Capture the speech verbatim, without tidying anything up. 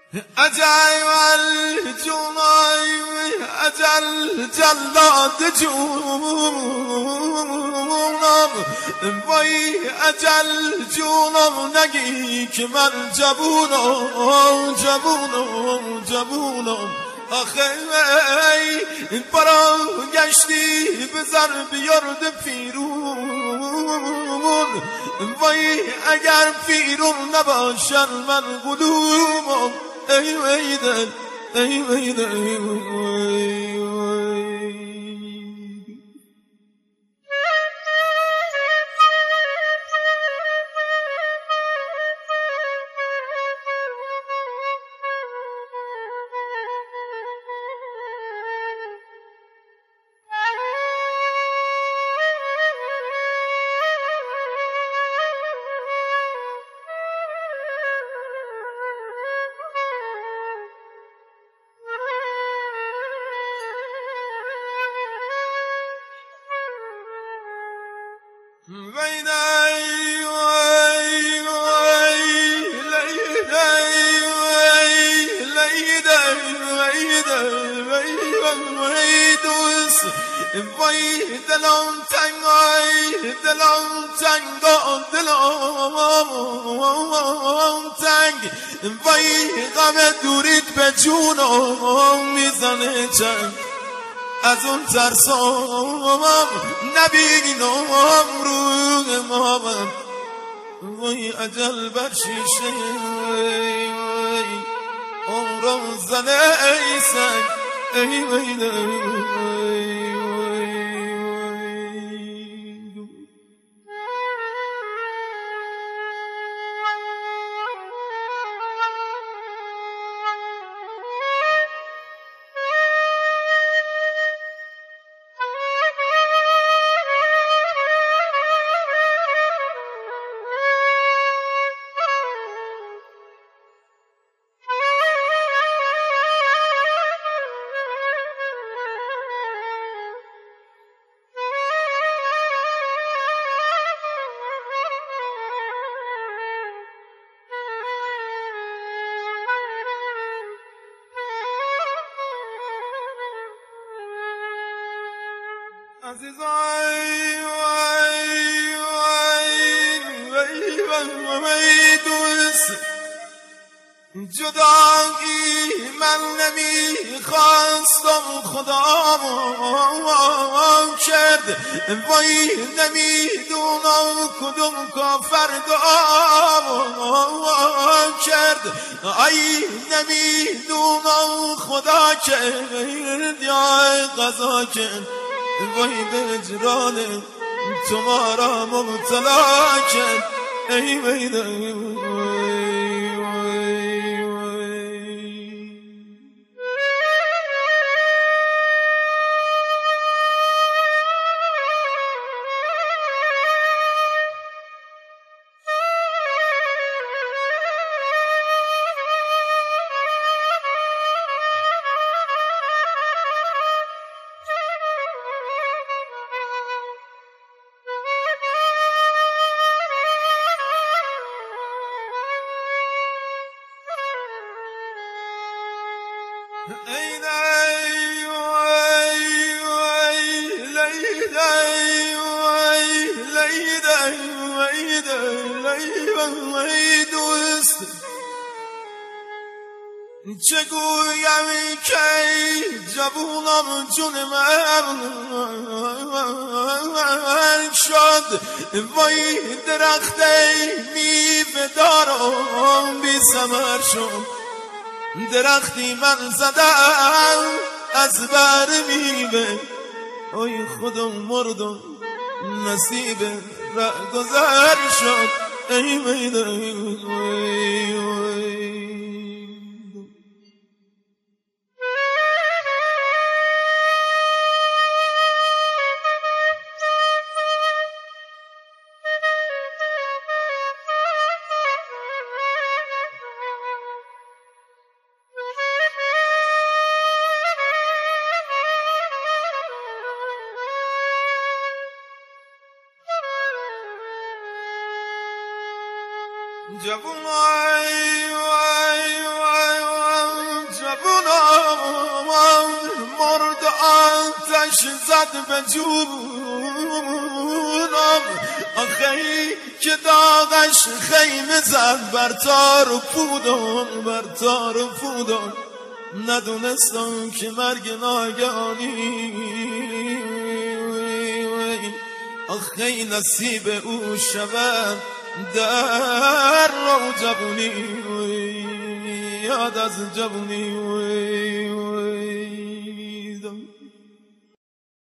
اجل جونای اجل جلاد جونم وای اجل جونم نگی که من جوونم جوونم جوونم آخه ای برا گشتی بزر بیارد پیرون وای اگر پیرون نباشن من قلومم ای ویدن ای ویدن ای ویدن وای دلم تنگ آی دلم تنگ دلم تنگ وای غم دوریت به جونم میزنه چنگ از اون ترسام نبینم روی مامم وای اجل بر شیشه عمرم زنه ای سنگ ای ویده عزیزای وای وای وای وای دوست جدایی من نمیخواستم خدا کرد وای نمیدونم کدوم کافر دعا کرد ای نمیدونم خدا کرد یا قضا کرد وای به اجران تو ما را مبتلا کرد ای ویده وای وای ای دی وای وای لیدی وای لیدی وای دی وای دوست چگویم که جوونم جون من شد وای درخت میوه دارم بی ثمر شد درختی من زدم از بر میوه ای خودم مردم نصیب را گذر شد ای میده ای وای جوون وای وای وای زد به جونم، آخی که داغش خیمه زد بر تار و پودم، بر تار و پودم. ندونستم که مرگ ناگهانی آخی نصیب او شود در رو جوونی، یاد از جوونی.